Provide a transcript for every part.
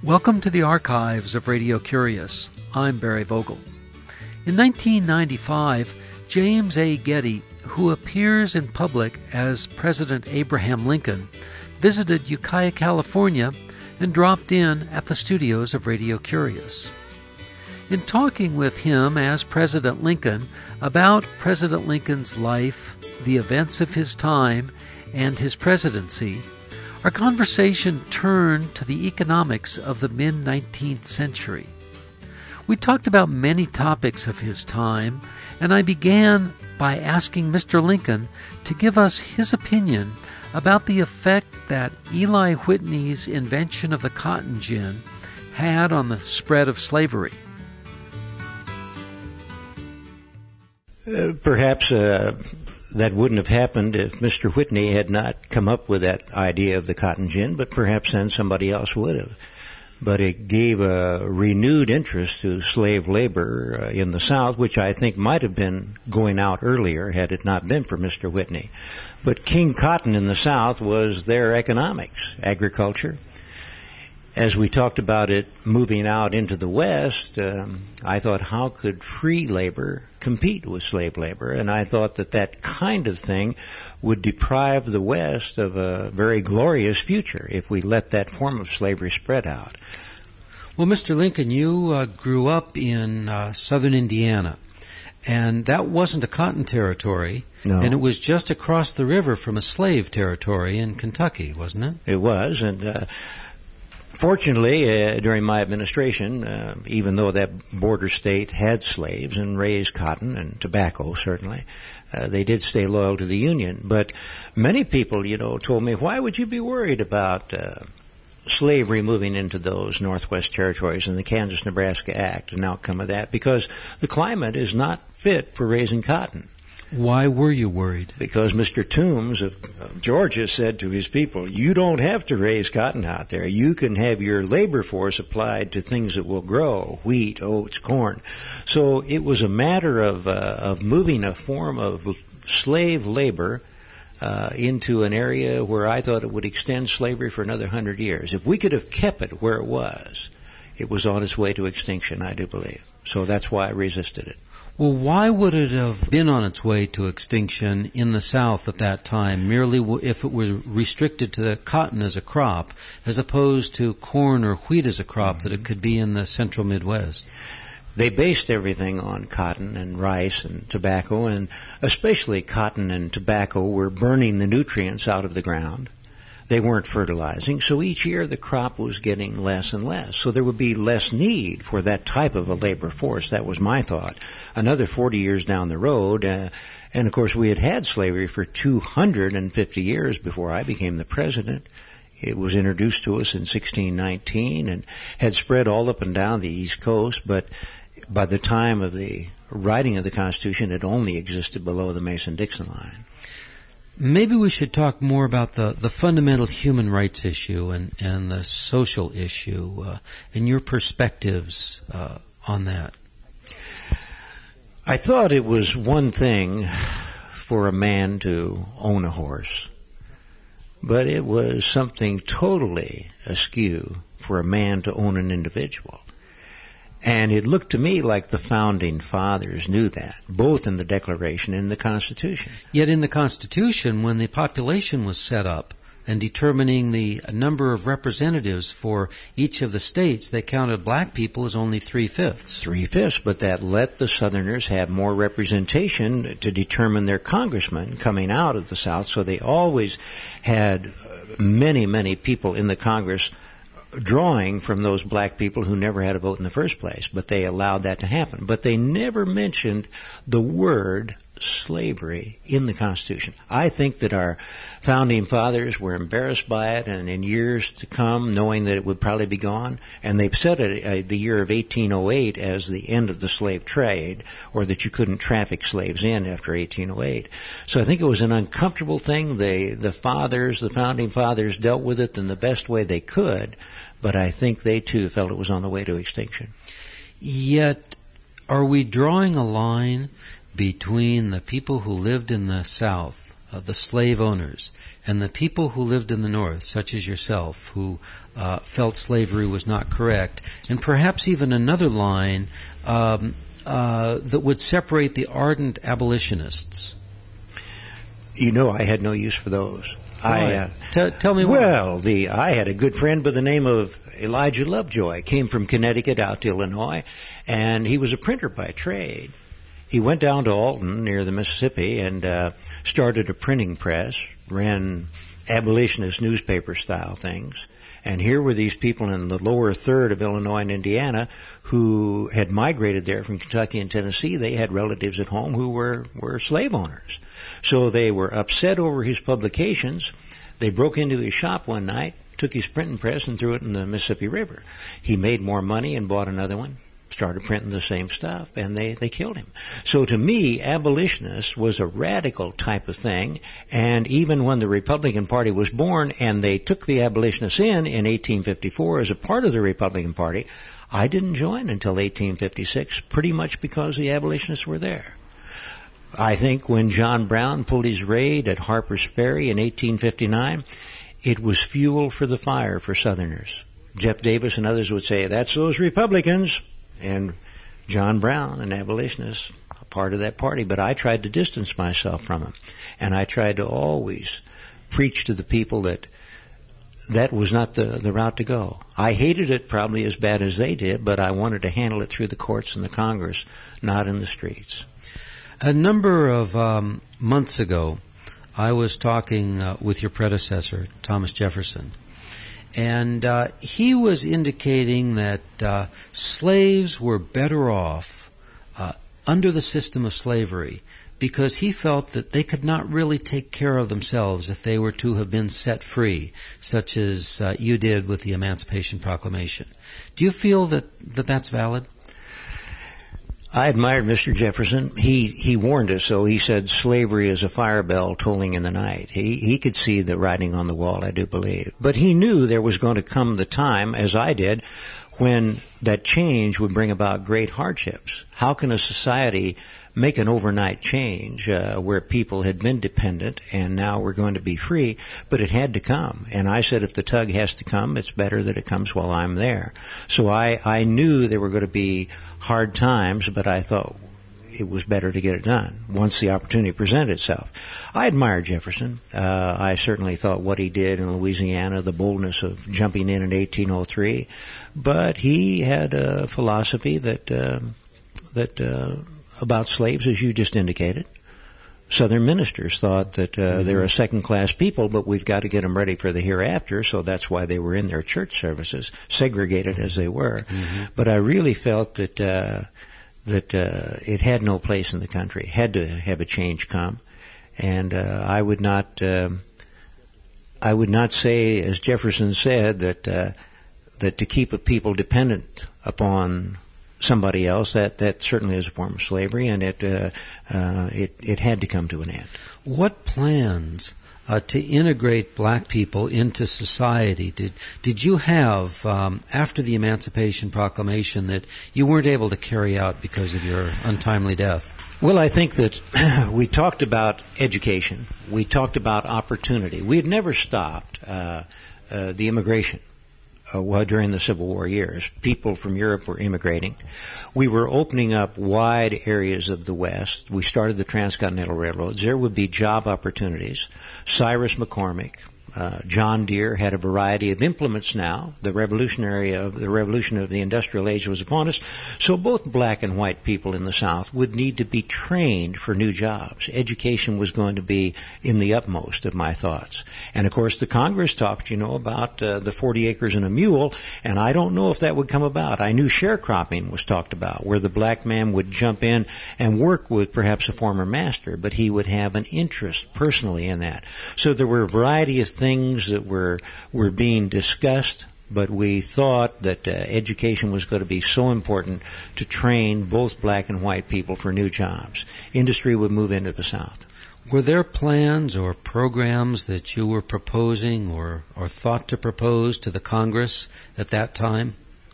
Welcome to the archives of Radio Curious. I'm Barry Vogel. In 1995, James A. Getty, who appears in public as President Abraham Lincoln, visited Ukiah, California, and dropped in at the studios of Radio Curious. In talking with him as President Lincoln about President Lincoln's life, the events of his time, and his presidency, our conversation turned to the economics of the mid-19th century. We talked about many topics of his time, and I began by asking Mr. Lincoln to give us his opinion about the effect that Eli Whitney's invention of the cotton gin had on the spread of slavery. Perhaps that wouldn't have happened if Mr. Whitney had not come up with that idea of the cotton gin, but perhaps then somebody else would have. But it gave a renewed interest to slave labor in the South, which I think might have been going out earlier had it not been for Mr. Whitney. But King Cotton in the South was their economics, agriculture. As we talked about it moving out into the West, I thought, how could free labor compete with slave labor? And I thought that kind of thing would deprive the West of a very glorious future if we let that form of slavery spread out. Well, Mr. Lincoln, you grew up in southern Indiana, and that wasn't a cotton territory. No. And it was just across the river from a slave territory in Kentucky, wasn't it? It was, and fortunately, during my administration, even though that border state had slaves and raised cotton and tobacco, certainly, they did stay loyal to the Union. But many people, told me, why would you be worried about slavery moving into those Northwest territories and the Kansas-Nebraska Act, an outcome of that? Because the climate is not fit for raising cotton. Why were you worried? Because Mr. Toombs of Georgia said to his people, you don't have to raise cotton out there. You can have your labor force applied to things that will grow, wheat, oats, corn. So it was a matter of moving a form of slave labor into an area where I thought it would extend slavery for another 100 years. If we could have kept it where it was on its way to extinction, I do believe. So that's why I resisted it. Well, why would it have been on its way to extinction in the South at that time, merely if it was restricted to the cotton as a crop, as opposed to corn or wheat as a crop that it could be in the central Midwest? They based everything on cotton and rice and tobacco, and especially cotton and tobacco were burning the nutrients out of the ground. They weren't fertilizing, so each year the crop was getting less and less. So there would be less need for that type of a labor force. That was my thought. Another 40 years down the road, and of course we had slavery for 250 years before I became the president. It was introduced to us in 1619 and had spread all up and down the East Coast, but by the time of the writing of the Constitution, it only existed below the Mason-Dixon line. Maybe we should talk more about the fundamental human rights issue and the social issue and your perspectives on that. I thought it was one thing for a man to own a horse, but it was something totally askew for a man to own an individual. And it looked to me like the Founding Fathers knew that, both in the Declaration and the Constitution. Yet in the Constitution, when the population was set up and determining the number of representatives for each of the states, they counted black people as only 3/5. 3/5, but that let the Southerners have more representation to determine their congressmen coming out of the South, so they always had many, many people in the Congress drawing from those black people who never had a vote in the first place, but they allowed that to happen. But they never mentioned the word slavery in the Constitution. I think that our Founding Fathers were embarrassed by it, and in years to come, knowing that it would probably be gone, and they've set the year of 1808 as the end of the slave trade, or that you couldn't traffic slaves in after 1808. So I think it was an uncomfortable thing. The Founding Fathers dealt with it in the best way they could, but I think they too felt it was on the way to extinction. Yet, are we drawing a line between the people who lived in the South the slave owners, and the people who lived in the North, such as yourself, who felt slavery was not correct, and perhaps even another line that would separate the ardent abolitionists? You know, I had no use for those. Tell me why. Well, I had a good friend by the name of Elijah Lovejoy. Came from Connecticut out to Illinois, and he was a printer by trade. He went down to Alton near the Mississippi and started a printing press, ran abolitionist newspaper-style things. And here were these people in the lower third of Illinois and Indiana who had migrated there from Kentucky and Tennessee. They had relatives at home who were slave owners. So they were upset over his publications. They broke into his shop one night, took his printing press and threw it in the Mississippi River. He made more money and bought another one, started printing the same stuff, and they killed him. So to me, abolitionist was a radical type of thing, and even when the Republican Party was born and they took the abolitionists in 1854 as a part of the Republican Party, I didn't join until 1856, pretty much because the abolitionists were there. I think when John Brown pulled his raid at Harper's Ferry in 1859, it was fuel for the fire for Southerners. Jeff Davis and others would say, that's those Republicans. And John Brown, an abolitionist, a part of that party. But I tried to distance myself from him. And I tried to always preach to the people that was not the route to go. I hated it probably as bad as they did, but I wanted to handle it through the courts and the Congress, not in the streets. A number of months ago, I was talking with your predecessor, Thomas Jefferson, and he was indicating that slaves were better off under the system of slavery because he felt that they could not really take care of themselves if they were to have been set free, such as you did with the Emancipation Proclamation. Do you feel that that's valid? I admired Mr. Jefferson. He warned us, so he said slavery is a fire bell tolling in the night. He could see the writing on the wall, I do believe. But he knew there was going to come the time, as I did, when that change would bring about great hardships. How can a society make an overnight change where people had been dependent and now we're going to be free? But it had to come. And I said if the tug has to come, it's better that it comes while I'm there. So I knew there were going to be hard times, but I thought it was better to get it done once the opportunity presented itself. I admired Jefferson. I certainly thought what he did in Louisiana, the boldness of jumping in 1803, but he had a philosophy that about slaves, as you just indicated. Southern ministers thought that they're a second-class people, but we've got to get them ready for the hereafter, so that's why they were in their church services, segregated as they were. Mm-hmm. But I really felt that it had no place in the country, had to have a change come, and I would not say, as Jefferson said, that to keep a people dependent upon somebody else, that certainly is a form of slavery, and it had to come to an end. What plans to integrate black people into society did you have after the Emancipation Proclamation that you weren't able to carry out because of your untimely death? Well, I think that we talked about education. We talked about opportunity. We had never stopped the immigration. During the Civil War years. People from Europe were immigrating. We were opening up wide areas of the West. We started the Transcontinental Railroads. There would be job opportunities. Cyrus McCormick, John Deere had a variety of implements now. The revolution of the industrial age was upon us. So both black and white people in the South would need to be trained for new jobs. Education was going to be in the upmost of my thoughts. And of course the Congress talked, about the 40 acres and a mule, and I don't know if that would come about. I knew sharecropping was talked about, where the black man would jump in and work with perhaps a former master, but he would have an interest personally in that. So there were a variety of things that were being discussed, but we thought that education was going to be so important to train both black and white people for new jobs. Industry would move into the South. Were there plans or programs that you were proposing or thought to propose to the Congress at that time?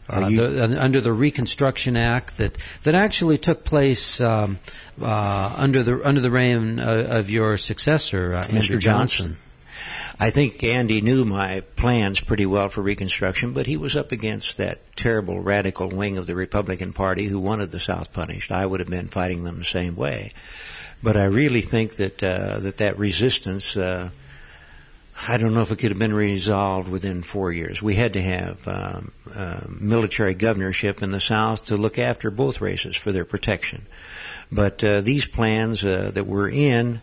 under the Reconstruction Act that actually took place under the reign of your successor, Mr. Johnson. I think Andy knew my plans pretty well for Reconstruction, but he was up against that terrible radical wing of the Republican Party who wanted the South punished. I would have been fighting them the same way. But I really think that that resistance, I don't know if it could have been resolved within 4 years. We had to have military governorship in the South to look after both races for their protection. But these plans that we're in,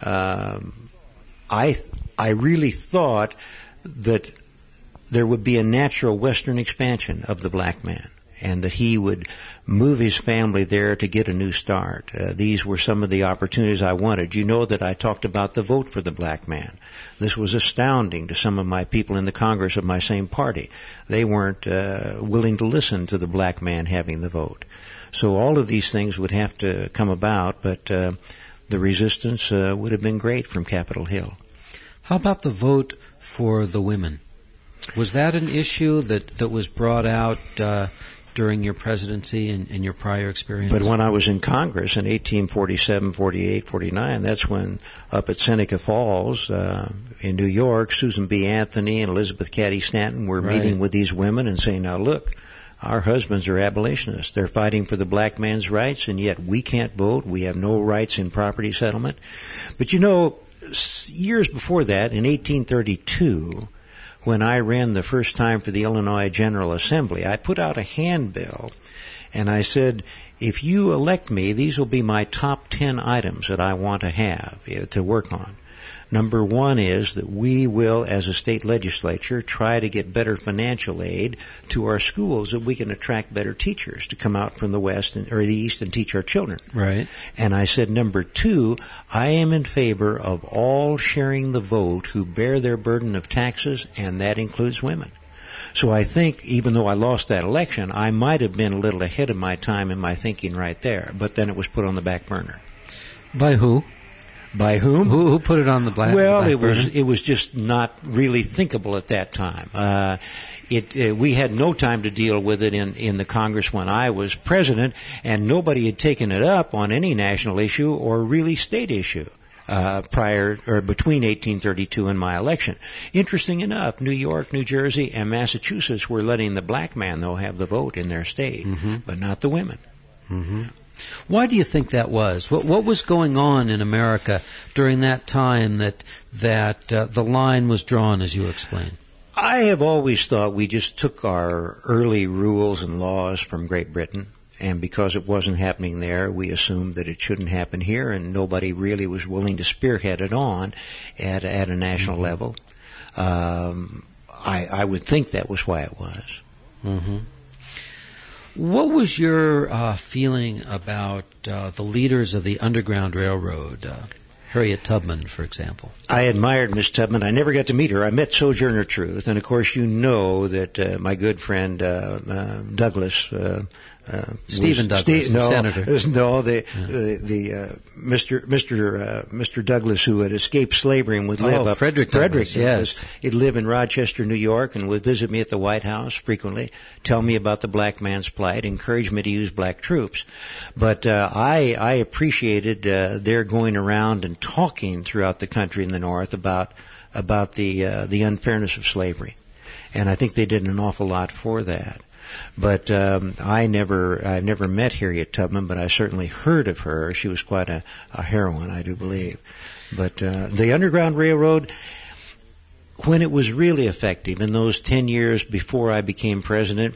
I really thought that there would be a natural Western expansion of the black man, and that he would move his family there to get a new start. These were some of the opportunities I wanted. You know that I talked about the vote for the black man. This was astounding to some of my people in the Congress of my same party. They weren't willing to listen to the black man having the vote. So all of these things would have to come about, but the resistance would have been great from Capitol Hill. How about the vote for the women? Was that an issue that was brought out during your presidency and your prior experience? But when I was in Congress in 1847, 48, 49, that's when up at Seneca Falls in New York, Susan B. Anthony and Elizabeth Cady Stanton were meeting with these women and saying, now look, our husbands are abolitionists. They're fighting for the black man's rights, and yet we can't vote. We have no rights in property settlement. But you know, years before that, in 1832, when I ran the first time for the Illinois General Assembly, I put out a handbill, and I said, if you elect me, these will be my top 10 items that I want to have to work on. Number one is that we will, as a state legislature, try to get better financial aid to our schools that we can attract better teachers to come out from the West or the East and teach our children. Right. And I said, number two, I am in favor of all sharing the vote who bear their burden of taxes, and that includes women. So I think, even though I lost that election, I might have been a little ahead of my time in my thinking right there, but then it was put on the back burner. By who? By whom? Who put it on the black burner? Well, it was just not really thinkable at that time. We had no time to deal with it in the Congress when I was president, and nobody had taken it up on any national issue or really state issue prior or between 1832 and my election. Interesting enough, New York, New Jersey, and Massachusetts were letting the black man, though, have the vote in their state, but not the women. Mm-hmm. Why do you think that was? What was going on in America during that time that the line was drawn, as you explained? I have always thought we just took our early rules and laws from Great Britain, and because it wasn't happening there, we assumed that it shouldn't happen here, and nobody really was willing to spearhead it on at a national level. I would think that was why it was. Mm-hmm. What was your feeling about the leaders of the Underground Railroad, Harriet Tubman, for example? I admired Miss Tubman. I never got to meet her. I met Sojourner Truth, and of course you know that my good friend Douglas, Stephen Douglas, the senator. Mr. Douglas, who had escaped slavery and would live up. Frederick Douglass, yes. He'd live in Rochester, New York, and would visit me at the White House frequently, tell me about the black man's plight, encourage me to use black troops. But I appreciated their going around and talking throughout the country in the North about the unfairness of slavery, and I think they did an awful lot for that. But I never met Harriet Tubman, but I certainly heard of her. She was quite a heroine, I do believe. But the Underground Railroad, when it was really effective in those 10 years before I became president,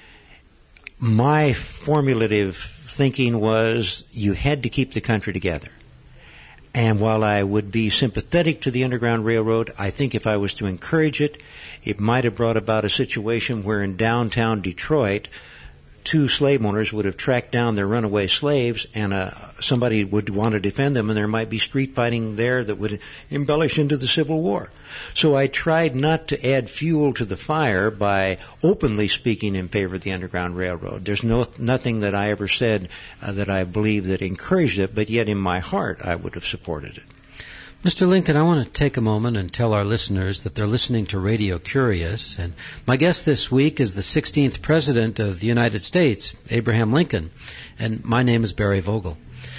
my formulative thinking was you had to keep the country together. And while I would be sympathetic to the Underground Railroad, I think if I was to encourage it, it might have brought about a situation where in downtown Detroit, two slave owners would have tracked down their runaway slaves, and somebody would want to defend them, and there might be street fighting there that would embellish into the Civil War. So I tried not to add fuel to the fire by openly speaking in favor of the Underground Railroad. There's nothing that I ever said that I believe that encouraged it, but yet in my heart I would have supported it. Mr. Lincoln, I want to take a moment and tell our listeners that they're listening to Radio Curious, and my guest this week is the 16th President of the United States, Abraham Lincoln, and my name is Barry Vogel.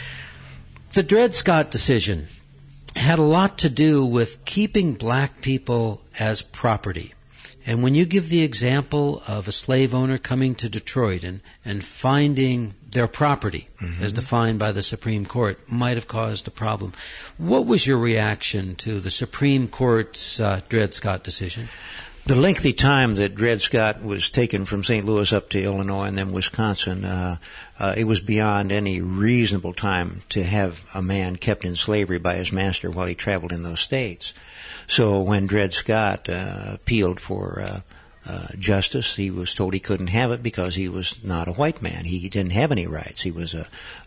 The Dred Scott decision had a lot to do with keeping black people as property. And when you give the example of a slave owner coming to Detroit and finding their property, as defined by the Supreme Court, might have caused a problem, what was your reaction to the Supreme Court's Dred Scott decision? The lengthy time that Dred Scott was taken from St. Louis up to Illinois and then Wisconsin, it was beyond any reasonable time to have a man kept in slavery by his master while he traveled in those states. So when Dred Scott appealed for justice, he was told he couldn't have it because he was not a white man. He didn't have any rights. He was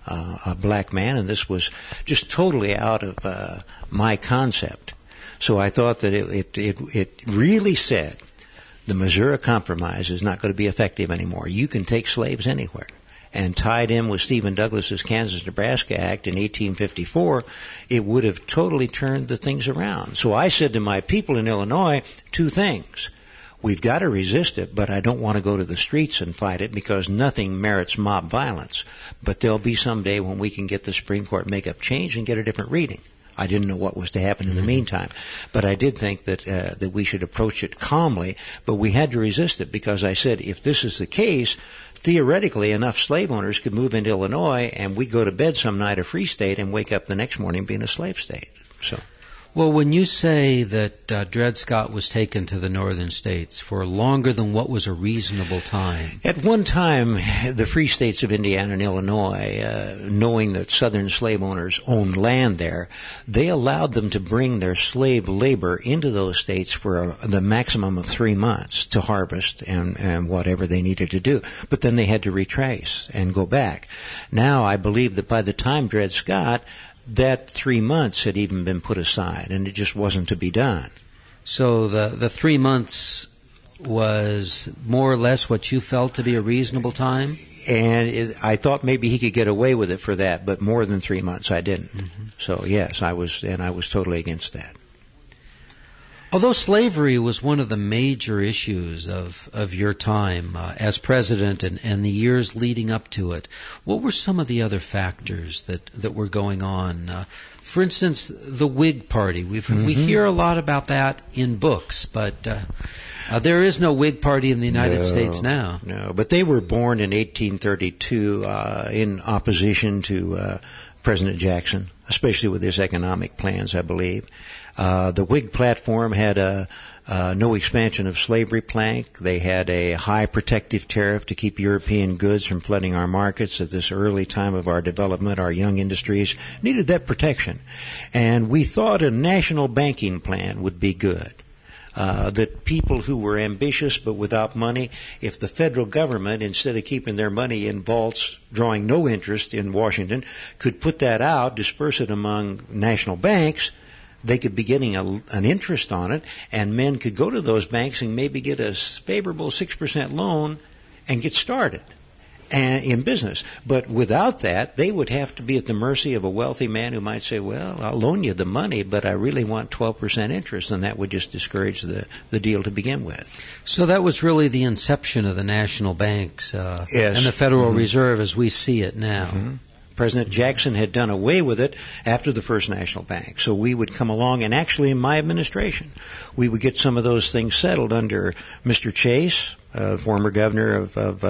a black man, and this was just totally out of my concept. So I thought that it really said the Missouri Compromise is not going to be effective anymore. You can take slaves anywhere. And tied in with Stephen Douglas's Kansas-Nebraska Act in 1854, it would have totally turned the things around. So I said to my people in Illinois two things. We've got to resist it, but I don't want to go to the streets and fight it because nothing merits mob violence. But there'll be some day when we can get the Supreme Court make up change and get a different reading. I didn't know what was to happen in the meantime, but I did think that we should approach it calmly, but we had to resist it because I said if this is the case, theoretically enough slave owners could move into Illinois and we go to bed some night a free state and wake up the next morning being a slave state. So. Well, when you say that Dred Scott was taken to the northern states for longer than what was a reasonable time. At one time, the free states of Indiana and Illinois, knowing that southern slave owners owned land there, they allowed them to bring their slave labor into those states for the maximum of 3 months to harvest and whatever they needed to do. But then they had to retrace and go back. Now, I believe that by the time Dred Scott, that 3 months had even been put aside, and it just wasn't to be done. So the 3 months was more or less what you felt to be a reasonable time? And I thought maybe he could get away with it for that, but more than 3 months I didn't. So yes, I was totally against that. Although slavery was one of the major issues of your time as president and the years leading up to it, what were some of the other factors that were going on? For instance, the Whig Party. We hear a lot about that in books, but there is no Whig Party in the United States now. No, but they were born in 1832 in opposition to President Jackson, especially with his economic plans, I believe. The Whig platform had a no expansion of slavery plank. They had a high protective tariff to keep European goods from flooding our markets at this early time of our development. Our young industries needed that protection. And we thought a national banking plan would be good. That people who were ambitious but without money, if the federal government, instead of keeping their money in vaults drawing no interest in Washington, could put that out, disperse it among national banks, they could be getting an interest on it, and men could go to those banks and maybe get a favorable 6% loan and get started in business. But without that, they would have to be at the mercy of a wealthy man who might say, well, I'll loan you the money, but I really want 12% interest, and that would just discourage the deal to begin with. So that was really the inception of the national banks yes. and the Federal Reserve as we see it now. President Jackson had done away with it after the First National Bank. So we would come along, and actually in my administration, we would get some of those things settled under Mr. Chase, former governor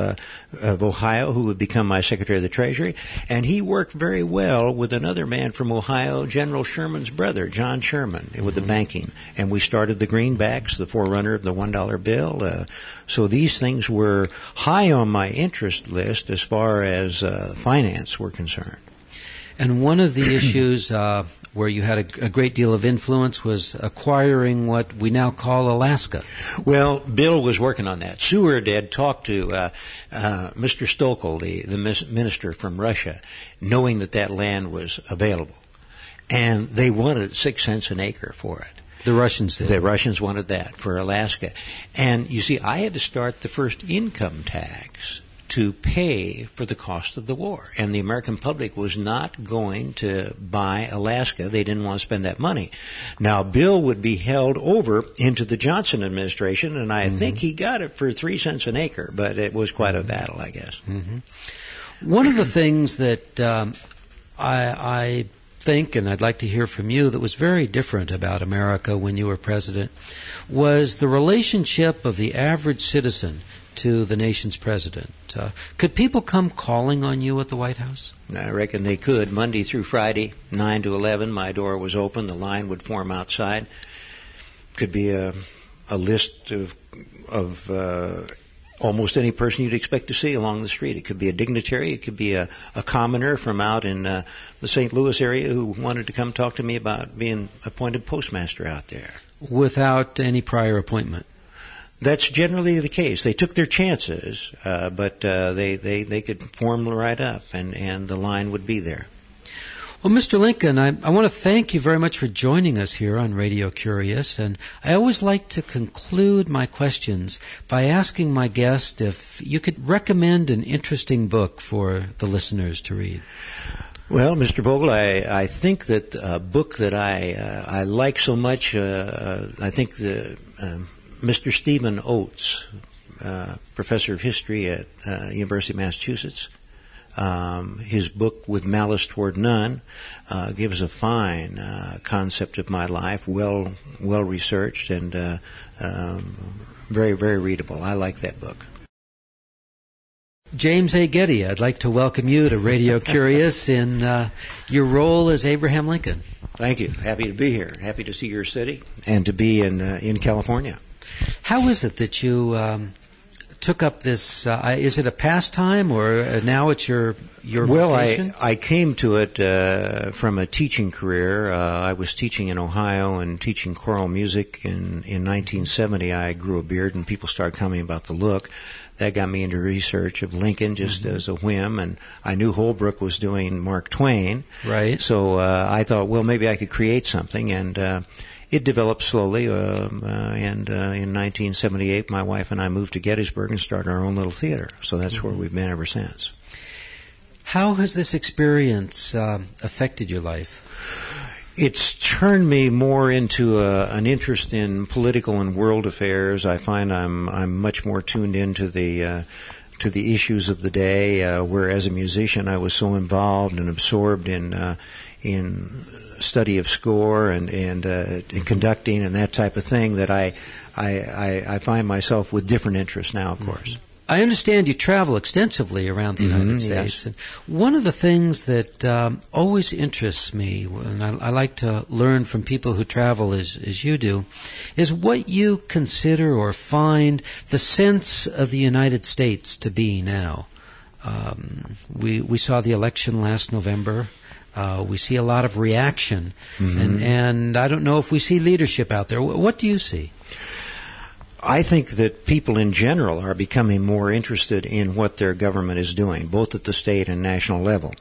of Ohio, who would become my Secretary of the Treasury. And he worked very well with another man from Ohio, General Sherman's brother, John Sherman, with the banking. And we started the greenbacks, the forerunner of the $1 bill. So these things were high on my interest list as far as finance were concerned. And one of the issues where you had a great deal of influence was acquiring what we now call Alaska. Well, Bill was working on that. Seward had talked to Mr. Stokel, the minister from Russia, knowing that land was available. And they wanted 6 cents an acre for it. The Russians did. The Russians wanted that for Alaska. And you see, I had to start the first income tax to pay for the cost of the war. And the American public was not going to buy Alaska. They didn't want to spend that money. Now, Bill would be held over into the Johnson administration, and I think he got it for 3 cents an acre, but it was quite a battle, I guess. One of the things that I think, and I'd like to hear from you, that was very different about America when you were president was the relationship of the average citizen to the nation's president. Could people come calling on you at the White House? I reckon they could. Monday through Friday, 9 to 11, my door was open. The line would form outside. Could be a list of almost any person you'd expect to see along the street. It could be a dignitary. It could be a commoner from out in the St. Louis area who wanted to come talk to me about being appointed postmaster out there. Without any prior appointment? That's generally the case. They took their chances, but they could form right up, and the line would be there. Well, Mr. Lincoln, I want to thank you very much for joining us here on Radio Curious, and I always like to conclude my questions by asking my guest if you could recommend an interesting book for the listeners to read. Well, Mr. Vogel, I think that a book that I like so much, I think Mr. Stephen Oates, professor of history at University of Massachusetts, his book With Malice Toward None gives a fine concept of my life, well researched and very, very readable. I like that book. James A. Getty, I'd like to welcome you to Radio Curious in your role as Abraham Lincoln. Thank you. Happy to be here. Happy to see your city and to be in California. How is it that you took up this? Is it a pastime, or now it's your vocation? I came to it from a teaching career. I was teaching in Ohio and teaching choral music. In 1970, I grew a beard, and people started coming about the look. That got me into research of Lincoln just as a whim, and I knew Holbrook was doing Mark Twain. Right. So I thought, well, maybe I could create something, and it developed slowly, and in 1978, my wife and I moved to Gettysburg and started our own little theater. So that's where we've been ever since. How has this experience affected your life? It's turned me more into an interest in political and world affairs. I find I'm much more tuned into the issues of the day. Where as a musician, I was so involved and absorbed in study of score and in conducting and that type of thing that I find myself with different interests now, of course. I understand you travel extensively around the United States. Yes. And one of the things that always interests me, and I like to learn from people who travel as you do, is what you consider or find the sense of the United States to be now. We saw the election last November. We see a lot of reaction, and I don't know if we see leadership out there. What do you see? I think that people in general are becoming more interested in what their government is doing, both at the state and national level.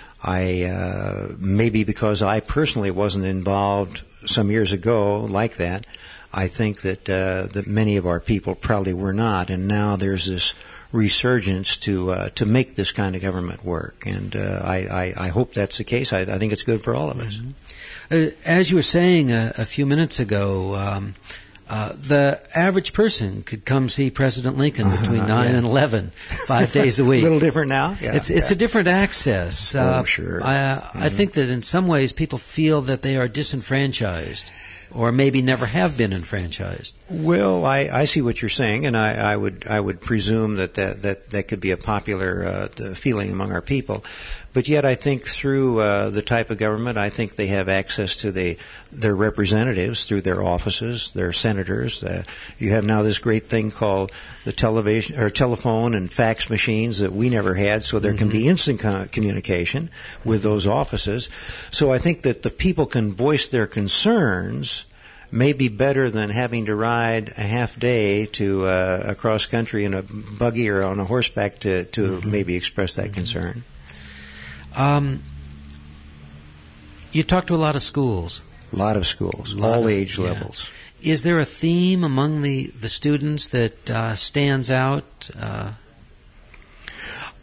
Maybe because I personally wasn't involved some years ago like that, I think that many of our people probably were not, and now there's this resurgence to make this kind of government work, and I hope that's the case. I think it's good for all of us. As you were saying a few minutes ago, the average person could come see President Lincoln between 9 and 11, 5 days a week. A little different now? Yeah, it's a different access. Sure. I think that in some ways people feel that they are disenfranchised, or maybe never have been enfranchised. Well, I see what you're saying, and I would presume that could be a popular feeling among our people. But yet I think through the type of government, I think they have access to their representatives through their offices, their senators. You have now this great thing called the telephone and fax machines that we never had, so there can be instant communication with those offices. So I think that the people can voice their concerns may be better than having to ride a half day to across country in a buggy or on a horseback to maybe express that concern. You talk to a lot of schools. A lot of schools, all age levels. Is there a theme among the students that stands out?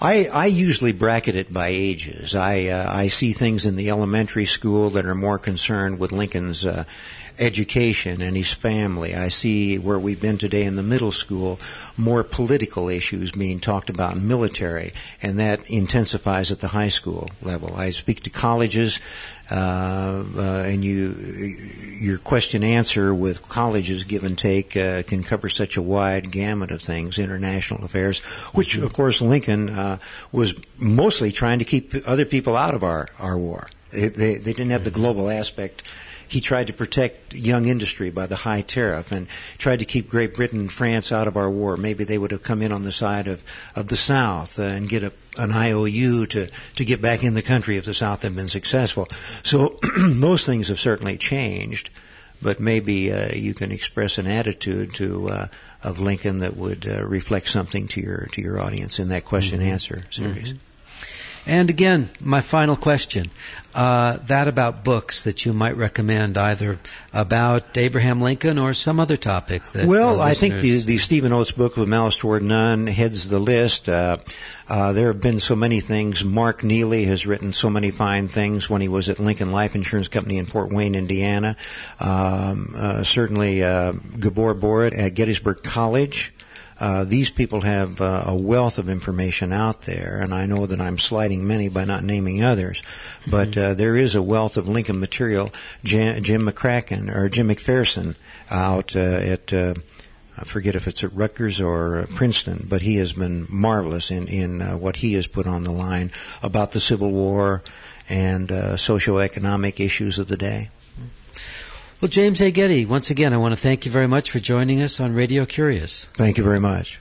I usually bracket it by ages. I see things in the elementary school that are more concerned with Lincoln's education and his family. I see where we've been today in the middle school, more political issues being talked about in military, and that intensifies at the high school level. I speak to colleges, and your question answer with colleges give and take can cover such a wide gamut of things, international affairs, which of course Lincoln was mostly trying to keep other people out of our war. They didn't have the global aspect. He tried to protect young industry by the high tariff and tried to keep Great Britain and France out of our war. Maybe they would have come in on the side of the South and get an IOU to get back in the country if the South had been successful. So those things have certainly changed, but maybe you can express an attitude of Lincoln that would reflect something to your audience in that question-answer series. Mm-hmm. And again, my final question, that about books that you might recommend, either about Abraham Lincoln or some other topic. That I think the Stephen Oates book, With Malice Toward None, heads the list. There have been so many things. Mark Neely has written so many fine things when he was at Lincoln Life Insurance Company in Fort Wayne, Indiana. Certainly Gabor Borat at Gettysburg College. These people have a wealth of information out there, and I know that I'm slighting many by not naming others, but there is a wealth of Lincoln material. Jim McPherson out at, I forget if it's at Rutgers or Princeton, but he has been marvelous in what he has put on the line about the Civil War and socioeconomic issues of the day. Well, James A. Getty, once again, I want to thank you very much for joining us on Radio Curious. Thank you very much.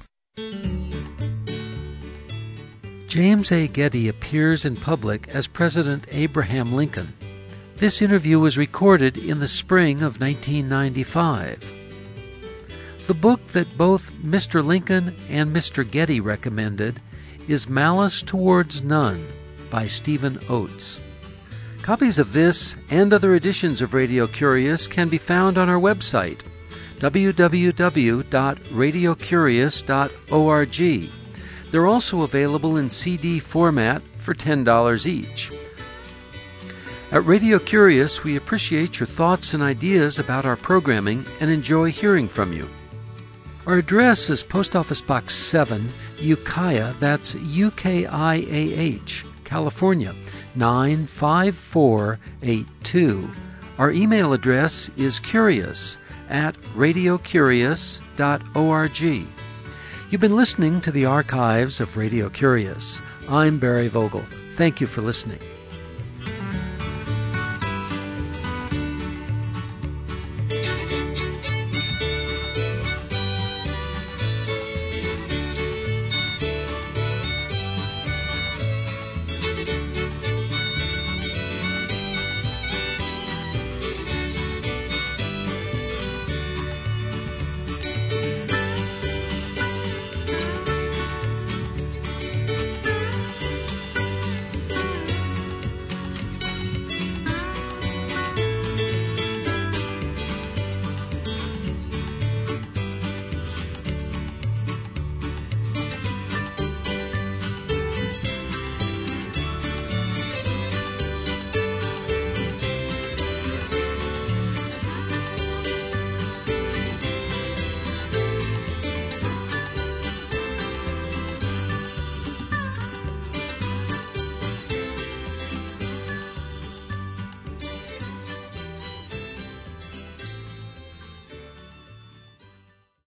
James A. Getty appears in public as President Abraham Lincoln. This interview was recorded in the spring of 1995. The book that both Mr. Lincoln and Mr. Getty recommended is Malice Towards None by Stephen Oates. Copies of this and other editions of Radio Curious can be found on our website, www.radiocurious.org. They're also available in CD format for $10 each. At Radio Curious, we appreciate your thoughts and ideas about our programming and enjoy hearing from you. Our address is Post Office Box 7, Ukiah, that's UKIAH, California, 95482. Our email address is curious@radiocurious.org. You've been listening to the archives of Radio Curious. I'm Barry Vogel. Thank you for listening.